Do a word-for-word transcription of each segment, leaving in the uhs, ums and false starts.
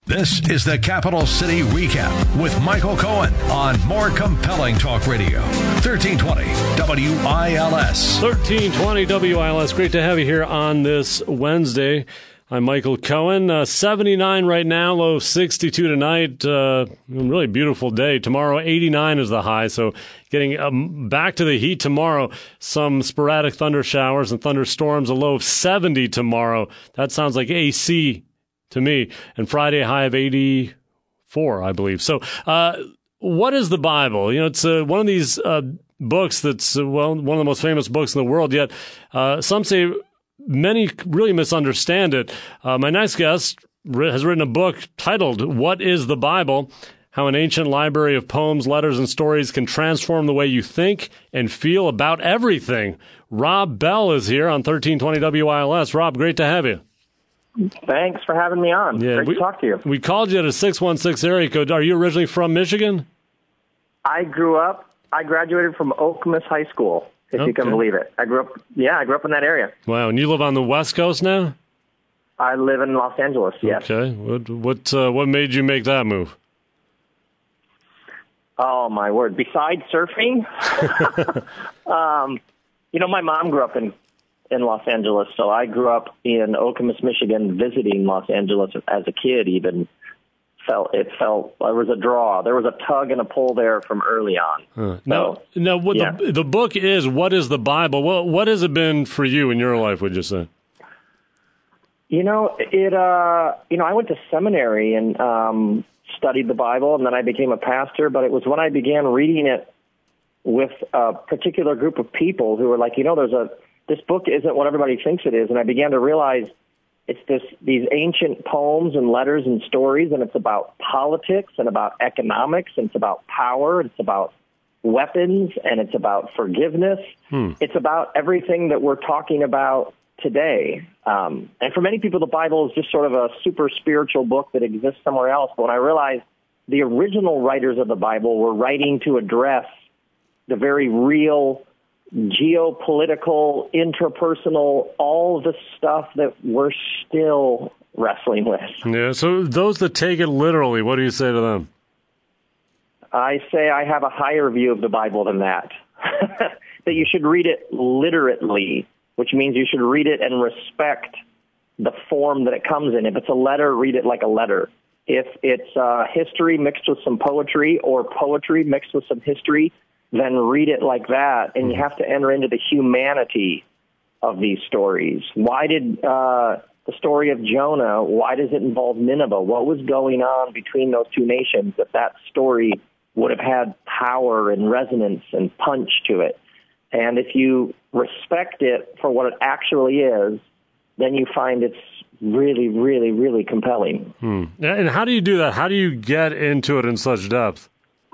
This is the Capital City Recap with Michael Cohen on More Compelling Talk Radio. thirteen twenty W I L S. thirteen twenty W I L S. Great to have you here on this Wednesday. I'm Michael Cohen. Uh, seventy-nine right now, low sixty-two tonight. Uh, really beautiful day. Tomorrow, eighty-nine is the high. So getting um, back to the heat tomorrow. Some sporadic thunder showers and thunderstorms. A low of seventy tomorrow. That sounds like A C to me. And Friday, a high of eighty-four, I believe. So uh, what is the Bible? You know, it's uh, one of these uh, books that's, uh, well, one of the most famous books in the world, yet uh, some say many really misunderstand it. Uh, my next guest has written a book titled, What is the Bible? How an Ancient Library of Poems, Letters, and Stories Can Transform the Way You Think and Feel About Everything. Rob Bell is here on thirteen twenty W I L S. Rob, great to have you. Thanks for having me on. Yeah, Great we, to talk to you. We called you at a six one six area code. Are you originally from Michigan? I grew up, I graduated from Okemos High School, if Okay. you can believe it. I grew up, yeah, I grew up in that area. Wow, and you live on the West Coast now? I live in Los Angeles, yes. Okay. What what uh, what made you make that move? Oh, my word. Besides surfing, um, you know, my mom grew up in, in Los Angeles, so I grew up in Okemos, Michigan, visiting Los Angeles as a kid even. Felt It felt, there was a draw. There was a tug and a pull there from early on. Huh. So, now, now what yeah. the, the book is, What is the Bible? What, what has it been for you in your life, would you say? You know, it. Uh, you know, I went to seminary and um, studied the Bible, and then I became a pastor. But it was when I began reading it with a particular group of people who were like, you know, there's a this book isn't what everybody thinks it is, and I began to realize it's this these ancient poems and letters and stories, and it's about politics and about economics, and it's about power, and it's about weapons, and it's about forgiveness. Hmm. It's about everything that we're talking about today. Um, and for many people, the Bible is just sort of a super spiritual book that exists somewhere else. But when I realized the original writers of the Bible were writing to address the very real geopolitical, interpersonal, all the stuff that we're still wrestling with. Yeah, so those that take it literally, what do you say to them? I say I have a higher view of the Bible than that. That you should read it literally, which means you should read it and respect the form that it comes in. If it's a letter, read it like a letter. If it's uh, history mixed with some poetry or poetry mixed with some history, then read it like that. And you have to enter into the humanity of these stories. Why did uh, the story of Jonah, why does it involve Nineveh? What was going on between those two nations that that story would have had power and resonance and punch to it? And if you respect it for what it actually is, then you find it's really, really, really compelling. Hmm. And how do you do that? How do you get into it in such depth?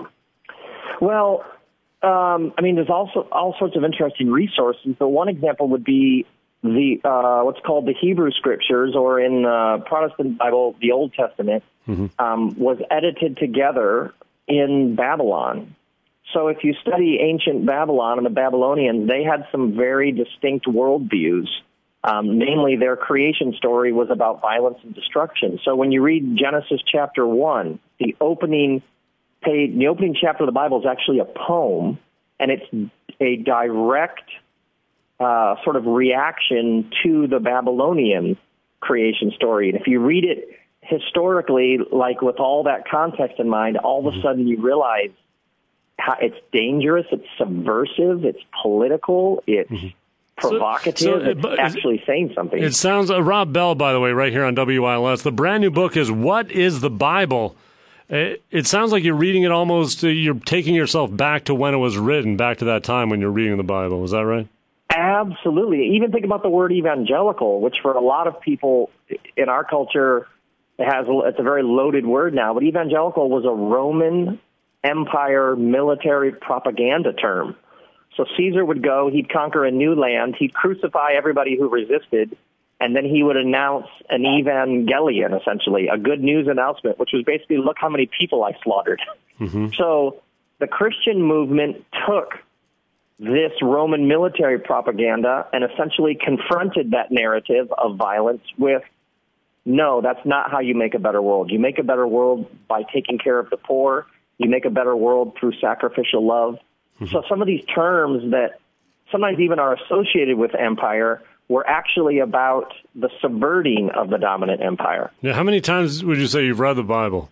Well, um, I mean, there's also all sorts of interesting resources. But one example would be the uh, what's called the Hebrew Scriptures, or in uh, Protestant Bible, the Old Testament, mm-hmm. um, was edited together in Babylon. So if you study ancient Babylon and the Babylonians, they had some very distinct worldviews. Um, namely, their creation story was about violence and destruction. So when you read Genesis chapter one, the opening page, the opening chapter of the Bible is actually a poem, and it's a direct uh, sort of reaction to the Babylonian creation story. And if you read it historically, like with all that context in mind, all of a sudden you realize how it's dangerous, it's subversive, it's political, it's mm-hmm. provocative, so, so, it's but actually saying something. It sounds, uh, Rob Bell, by the way, right here on W I L S. The brand new book is What is the Bible? It, it sounds like you're reading it almost, uh, you're taking yourself back to when it was written, back to that time when you're reading the Bible. Is that right? Absolutely. Even think about the word evangelical, which for a lot of people in our culture, it has it's a very loaded word now, but evangelical was a Roman Empire military propaganda term. So Caesar would go, he'd conquer a new land, he'd crucify everybody who resisted, and then he would announce an evangelion, essentially, a good news announcement, which was basically, look how many people I slaughtered. Mm-hmm. So the Christian movement took this Roman military propaganda and essentially confronted that narrative of violence with no, that's not how you make a better world. You make a better world by taking care of the poor. You make a better world through sacrificial love. Mm-hmm. So some of these terms that sometimes even are associated with empire were actually about the subverting of the dominant empire. Yeah, how many times would you say you've read the Bible?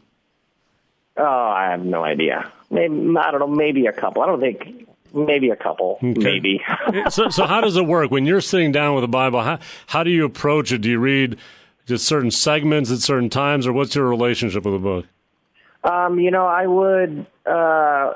Oh, I have no idea. Maybe, I don't know, maybe a couple. I don't think, maybe a couple, okay. maybe. so, so how does it work? When you're sitting down with the Bible, how, how do you approach it? Do you read just certain segments at certain times, or what's your relationship with the book? Um, you know, I would, uh,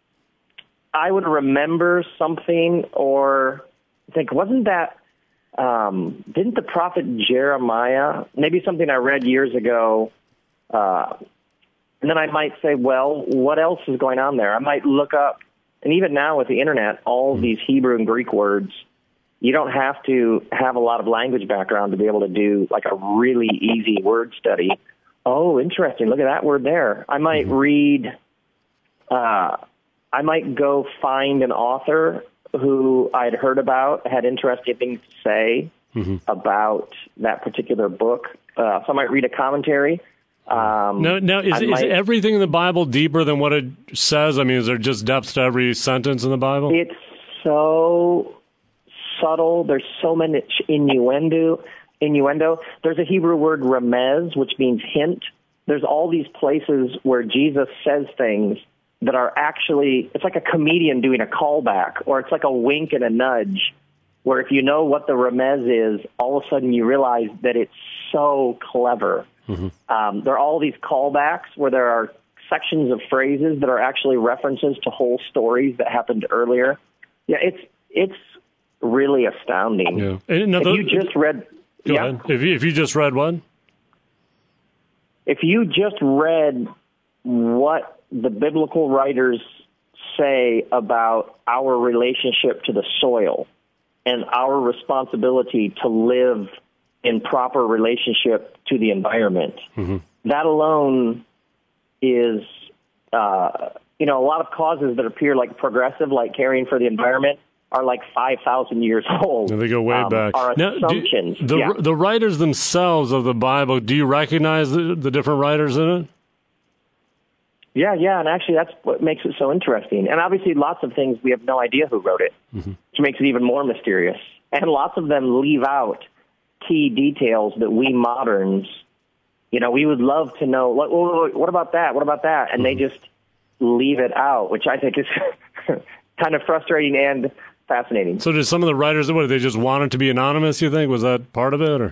I would remember something, or think, wasn't that, um, didn't the prophet Jeremiah, maybe something I read years ago, uh, and then I might say, well, what else is going on there? I might look up, and even now with the internet, all these Hebrew and Greek words, you don't have to have a lot of language background to be able to do like a really easy word study. Oh, interesting. Look at that word there. I might read, uh, I might go find an author who I'd heard about, had interesting things to say mm-hmm. about that particular book. Uh, so I might read a commentary. Um, now, now is, might, is everything in the Bible deeper than what it says? I mean, is there just depth to every sentence in the Bible? It's so subtle. There's so many innuendo. Innuendo. There's a Hebrew word remez, which means hint. There's all these places where Jesus says things that are actually, it's like a comedian doing a callback, or it's like a wink and a nudge, where if you know what the remez is, all of a sudden you realize that it's so clever. Mm-hmm. Um, there are all these callbacks where there are sections of phrases that are actually references to whole stories that happened earlier. Yeah, it's it's really astounding. Yeah. And, no, if the, you just read, go yeah, ahead. If you, if you just read what? If you just read what the biblical writers say about our relationship to the soil and our responsibility to live in proper relationship to the environment, mm-hmm. that alone is, uh, you know, a lot of causes that appear like progressive, like caring for the environment, are like five thousand years old. And they go way um, back. Are now, assumptions. Do, the, yeah. the writers themselves of the Bible, do you recognize the, the different writers in it? Yeah, yeah, and actually that's what makes it so interesting. And obviously lots of things we have no idea who wrote it, mm-hmm. which makes it even more mysterious. And lots of them leave out key details that we moderns, you know, we would love to know, what, what about that? What about that? And mm-hmm. they just leave it out, which I think is kind of frustrating and fascinating. So did some of the writers, what, they just wanted to be anonymous, you think? Was that part of it, or?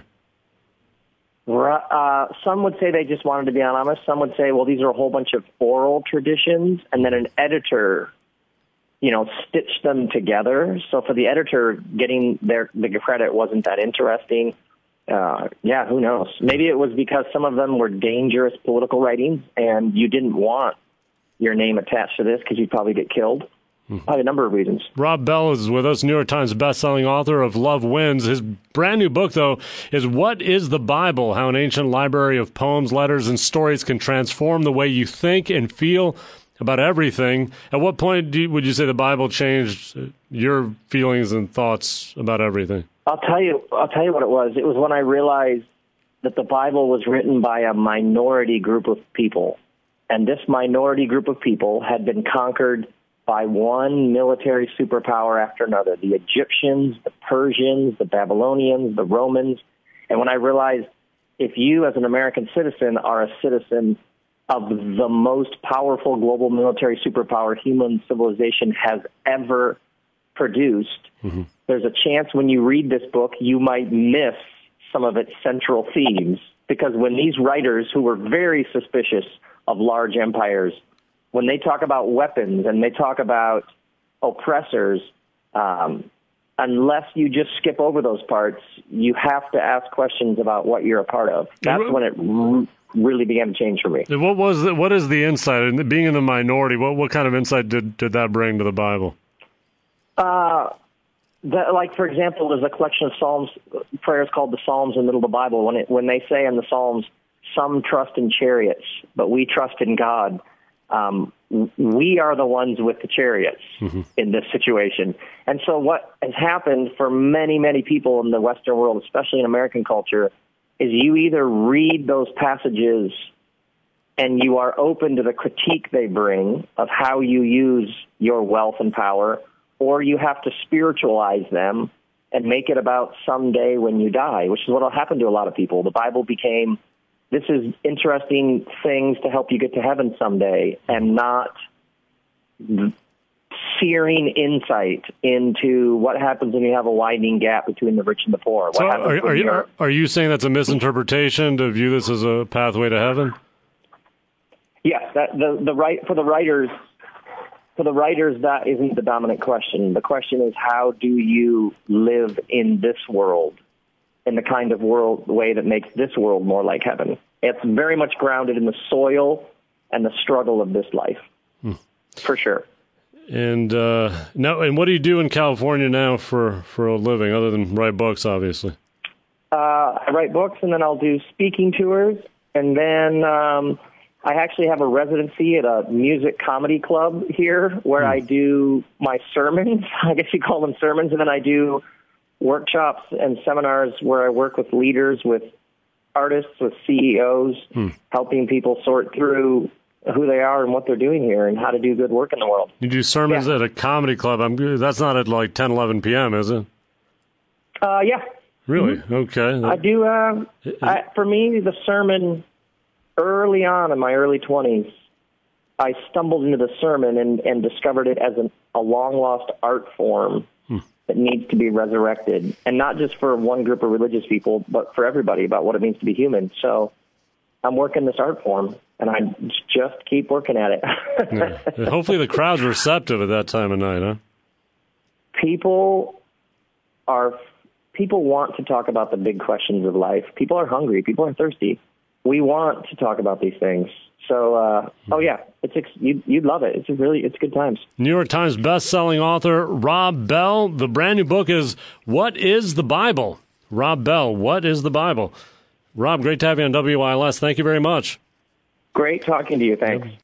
Uh, some would say they just wanted to be anonymous. Some would say, well, these are a whole bunch of oral traditions, and then an editor, you know, stitched them together. So for the editor, getting their the credit wasn't that interesting. Uh, yeah, who knows? Maybe it was because some of them were dangerous political writings, and you didn't want your name attached to this because you'd probably get killed. Probably a number of reasons. Rob Bell is with us, New York Times bestselling author of Love Wins. His brand new book, though, is What is the Bible? How an Ancient Library of Poems, Letters, and Stories Can Transform the Way You Think and Feel about Everything. At what point do you, would you say the Bible changed your feelings and thoughts about everything? I'll tell you, I'll tell you what it was. It was when I realized that the Bible was written by a minority group of people. And this minority group of people had been conquered by one military superpower after another, the Egyptians, the Persians, the Babylonians, the Romans. And when I realized if you as an American citizen are a citizen of the most powerful global military superpower human civilization has ever produced, mm-hmm. there's a chance when you read this book you might miss some of its central themes. Because when these writers, who were very suspicious of large empires, when they talk about weapons and they talk about oppressors, um, unless you just skip over those parts, you have to ask questions about what you're a part of. That's when it r- really began to change for me. What was the, what is the insight? And being in the minority, what, what kind of insight did, did that bring to the Bible? Uh, the, like, for example, there's a collection of Psalms, prayers called the Psalms in the middle of the Bible. When, it, when they say in the Psalms, some trust in chariots, but we trust in God. Um, we are the ones with the chariots mm-hmm. in this situation. And so what has happened for many, many people in the Western world, especially in American culture, is you either read those passages and you are open to the critique they bring of how you use your wealth and power, or you have to spiritualize them and make it about someday when you die, which is what will happen to a lot of people. The Bible became, this is interesting things to help you get to heaven someday, and not searing insight into what happens when you have a widening gap between the rich and the poor. What so happens are, when are, you, you're, are you saying that's a misinterpretation to view this as a pathway to heaven? Yes, that, the, the right, for the writers, for the writers, that isn't the dominant question. The question is, how do you live in this world, in the kind of world, way that makes this world more like heaven? It's very much grounded in the soil and the struggle of this life, hmm. for sure. And uh, now, and what do you do in California now for, for a living, other than write books, obviously? Uh, I write books, and then I'll do speaking tours, and then um, I actually have a residency at a music comedy club here where mm. I do my sermons. I guess you call them sermons, and then I do workshops and seminars where I work with leaders, with artists, with C E Os, mm. helping people sort through who they are and what they're doing here and how to do good work in the world. You do sermons yeah. at a comedy club. I'm, that's not at like ten, eleven p.m., is it? Uh, yeah. Really? Mm-hmm. Okay. I do. Uh, I, for me, the sermon, early on in my early twenties, I stumbled into the sermon and, and discovered it as an, a long-lost art form hmm. that needs to be resurrected, and not just for one group of religious people, but for everybody, about what it means to be human. So I'm working this art form, and I just keep working at it. yeah. Hopefully the crowd's receptive at that time of night, huh? People are, people want to talk about the big questions of life. People are hungry. People are thirsty. We want to talk about these things. So, uh, oh yeah, it's you'd, you'd love it. It's really, it's good times. New York Times best-selling author Rob Bell. The brand new book is What is the Bible? Rob Bell, What is the Bible? Rob, great to have you on W I L S. Thank you very much. Great talking to you. Thanks.